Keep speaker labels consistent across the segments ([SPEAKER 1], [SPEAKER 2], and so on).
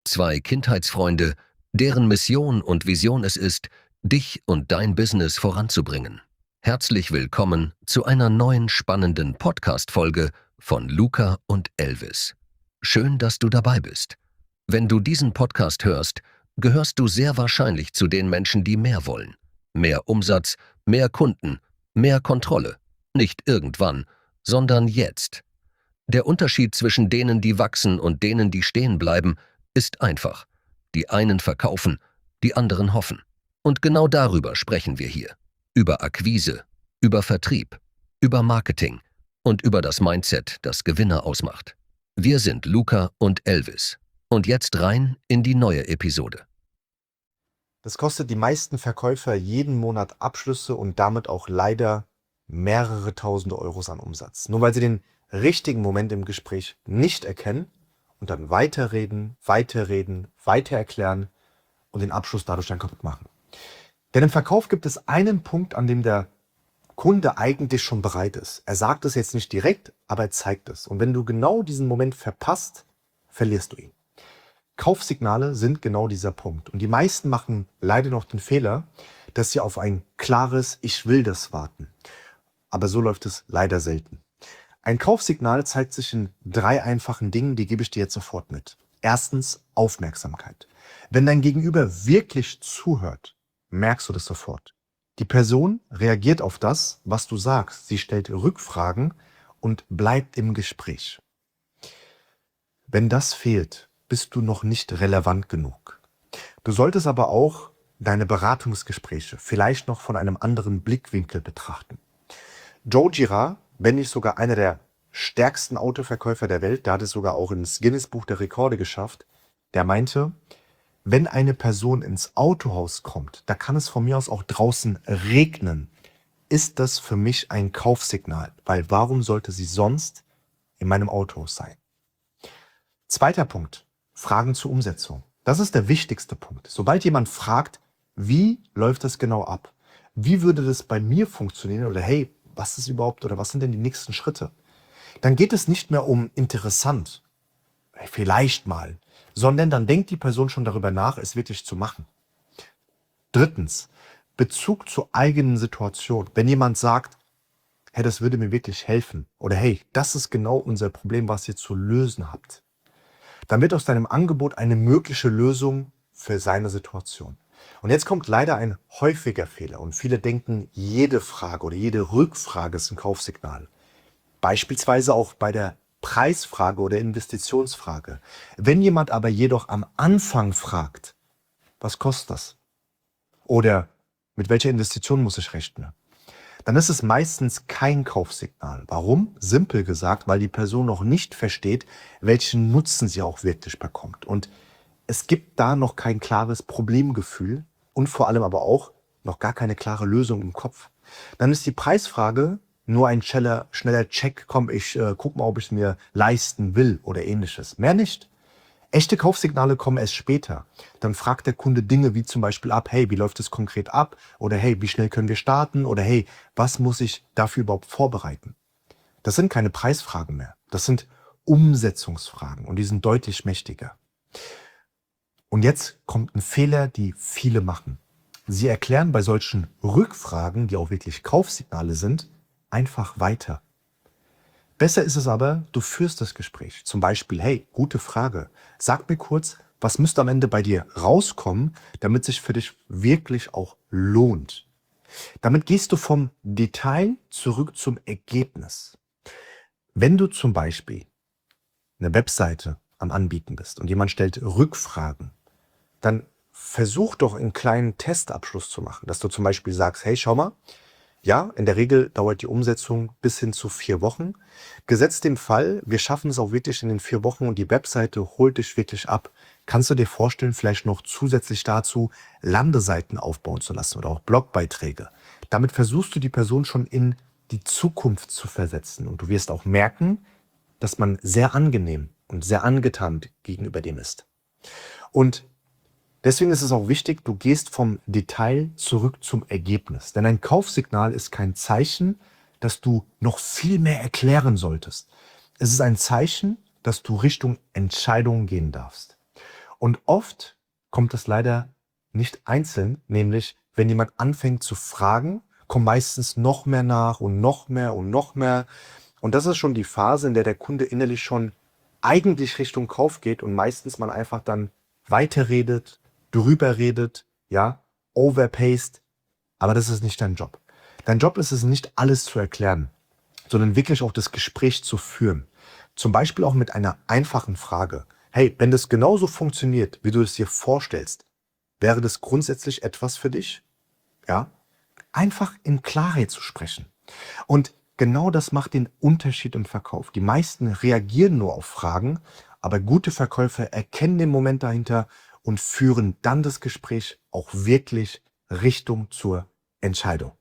[SPEAKER 1] Zwei Kindheitsfreunde, deren Mission und Vision es ist, dich und dein Business voranzubringen. Herzlich willkommen zu einer neuen spannenden Podcast-Folge von Luca und Elvis. Schön, dass du dabei bist. Wenn du diesen Podcast hörst, gehörst du sehr wahrscheinlich zu den Menschen, die mehr wollen. Mehr Umsatz, mehr Kunden, mehr Kontrolle. Nicht irgendwann, sondern jetzt. Der Unterschied zwischen denen, die wachsen und denen, die stehen bleiben, ist einfach. Die einen verkaufen, die anderen hoffen. Und genau darüber sprechen wir hier. Über Akquise, über Vertrieb, über Marketing und über das Mindset, das Gewinner ausmacht. Wir sind Luca und Elvis. Und jetzt rein in die neue Episode.
[SPEAKER 2] Das kostet die meisten Verkäufer jeden Monat Abschlüsse und damit auch leider mehrere tausende Euros an Umsatz. Nur weil sie den richtigen Moment im Gespräch nicht erkennen und dann weiterreden, weiter erklären und den Abschluss dadurch dann kaputt machen. Denn im Verkauf gibt es einen Punkt, an dem der Kunde eigentlich schon bereit ist. Er sagt es jetzt nicht direkt, aber er zeigt es. Und wenn du genau diesen Moment verpasst, verlierst du ihn. Kaufsignale sind genau dieser Punkt. Und die meisten machen leider noch den Fehler, dass sie auf ein klares Ich will das warten. Aber so läuft es leider selten. Ein Kaufsignal zeigt sich in 3 einfachen Dingen, die gebe ich dir jetzt sofort mit. Erstens Aufmerksamkeit. Wenn dein Gegenüber wirklich zuhört, merkst du das sofort. Die Person reagiert auf das, was du sagst. Sie stellt Rückfragen und bleibt im Gespräch. Wenn das fehlt, bist du noch nicht relevant genug. Du solltest aber auch deine Beratungsgespräche vielleicht noch von einem anderen Blickwinkel betrachten. Joe Girard, wenn nicht sogar einer der stärksten Autoverkäufer der Welt, der hat es sogar auch ins Guinness-Buch der Rekorde geschafft, der meinte, wenn eine Person ins Autohaus kommt, da kann es von mir aus auch draußen regnen, ist das für mich ein Kaufsignal, weil warum sollte sie sonst in meinem Autohaus sein? Zweiter Punkt, Fragen zur Umsetzung. Das ist der wichtigste Punkt. Sobald jemand fragt, wie läuft das genau ab? Wie würde das bei mir funktionieren? Oder hey, was ist überhaupt oder was sind denn die nächsten Schritte? Dann geht es nicht mehr um interessant, vielleicht mal, sondern dann denkt die Person schon darüber nach, es wirklich zu machen. Drittens, Bezug zur eigenen Situation. Wenn jemand sagt, hey, das würde mir wirklich helfen oder hey, das ist genau unser Problem, was ihr zu lösen habt, dann wird aus deinem Angebot eine mögliche Lösung für seine Situation. Und jetzt kommt leider ein häufiger Fehler und viele denken, jede Frage oder jede Rückfrage ist ein Kaufsignal. Beispielsweise auch bei der Preisfrage oder Investitionsfrage. Wenn jemand aber jedoch am Anfang fragt, was kostet das? Oder mit welcher Investition muss ich rechnen? Dann ist es meistens kein Kaufsignal. Warum? Simpel gesagt, weil die Person noch nicht versteht, welchen Nutzen sie auch wirklich bekommt. Und es gibt da noch kein klares Problemgefühl und vor allem aber auch noch gar keine klare Lösung im Kopf. Dann ist die Preisfrage nur ein schneller Check, komm, ich guck mal, ob ich es mir leisten will oder ähnliches. Mehr nicht. Echte Kaufsignale kommen erst später. Dann fragt der Kunde Dinge wie zum Beispiel ab, hey, wie läuft es konkret ab? Oder hey, wie schnell können wir starten? Oder hey, was muss ich dafür überhaupt vorbereiten? Das sind keine Preisfragen mehr. Das sind Umsetzungsfragen und die sind deutlich mächtiger. Und jetzt kommt ein Fehler, die viele machen. Sie erklären bei solchen Rückfragen, die auch wirklich Kaufsignale sind, einfach weiter. Besser ist es aber, du führst das Gespräch. Zum Beispiel, hey, gute Frage. Sag mir kurz, was müsste am Ende bei dir rauskommen, damit sich für dich wirklich auch lohnt. Damit gehst du vom Detail zurück zum Ergebnis. Wenn du zum Beispiel eine Webseite am Anbieten bist und jemand stellt Rückfragen, dann versuch doch einen kleinen Testabschluss zu machen, dass du zum Beispiel sagst, hey, schau mal, ja, in der Regel dauert die Umsetzung bis hin zu 4 Wochen. Gesetzt dem Fall, wir schaffen es auch wirklich in den 4 Wochen und die Webseite holt dich wirklich ab. Kannst du dir vorstellen, vielleicht noch zusätzlich dazu Landeseiten aufbauen zu lassen oder auch Blogbeiträge? Damit versuchst du die Person schon in die Zukunft zu versetzen und du wirst auch merken, dass man sehr angenehm und sehr angetan gegenüber dem ist. Und deswegen ist es auch wichtig, du gehst vom Detail zurück zum Ergebnis. Denn ein Kaufsignal ist kein Zeichen, dass du noch viel mehr erklären solltest. Es ist ein Zeichen, dass du Richtung Entscheidung gehen darfst. Und oft kommt das leider nicht einzeln, nämlich wenn jemand anfängt zu fragen, kommt meistens noch mehr nach und noch mehr und noch mehr. Und das ist schon die Phase, in der der Kunde innerlich schon eigentlich Richtung Kauf geht und meistens man einfach dann weiterredet, drüber redet, ja, overpaced. Aber das ist nicht dein Job. Dein Job ist es nicht, alles zu erklären, sondern wirklich auch das Gespräch zu führen. Zum Beispiel auch mit einer einfachen Frage. Hey, wenn das genauso funktioniert, wie du es dir vorstellst, wäre das grundsätzlich etwas für dich? Ja? Einfach in Klarheit zu sprechen. Und genau das macht den Unterschied im Verkauf. Die meisten reagieren nur auf Fragen, aber gute Verkäufer erkennen den Moment dahinter und führen dann das Gespräch auch wirklich Richtung zur Entscheidung.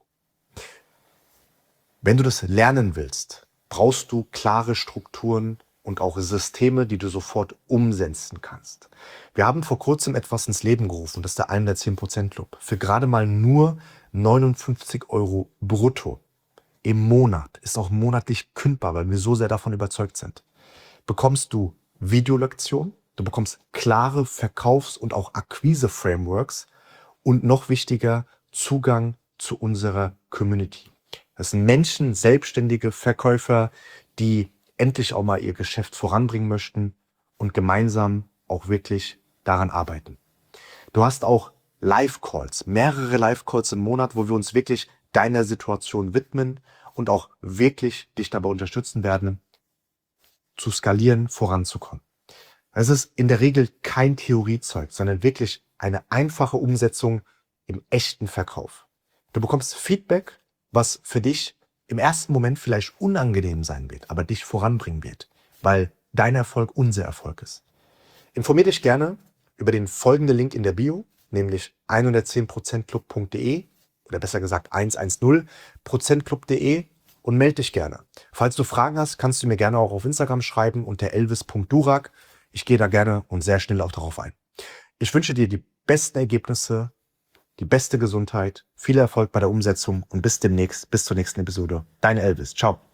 [SPEAKER 2] Wenn du das lernen willst, brauchst du klare Strukturen und auch Systeme, die du sofort umsetzen kannst. Wir haben vor kurzem etwas ins Leben gerufen, das ist der 110% Club. Für gerade mal nur 59 € brutto im Monat, ist auch monatlich kündbar, weil wir so sehr davon überzeugt sind, bekommst du Videolektionen, du bekommst klare Verkaufs- und auch Akquise-Frameworks und noch wichtiger, Zugang zu unserer Community. Das sind Menschen, selbstständige Verkäufer, die endlich auch mal ihr Geschäft voranbringen möchten und gemeinsam auch wirklich daran arbeiten. Du hast auch Live-Calls, mehrere Live-Calls im Monat, wo wir uns wirklich deiner Situation widmen und auch wirklich dich dabei unterstützen werden, zu skalieren, voranzukommen. Es ist in der Regel kein Theoriezeug, sondern wirklich eine einfache Umsetzung im echten Verkauf. Du bekommst Feedback, was für dich im ersten Moment vielleicht unangenehm sein wird, aber dich voranbringen wird, weil dein Erfolg unser Erfolg ist. Informier dich gerne über den folgenden Link in der Bio, nämlich 110%club.de oder besser gesagt 110%club.de und melde dich gerne. Falls du Fragen hast, kannst du mir gerne auch auf Instagram schreiben unter elvis.durak. Ich gehe da gerne und sehr schnell auch darauf ein. Ich wünsche dir die besten Ergebnisse, die beste Gesundheit, viel Erfolg bei der Umsetzung und bis demnächst, bis zur nächsten Episode. Dein Elvis. Ciao.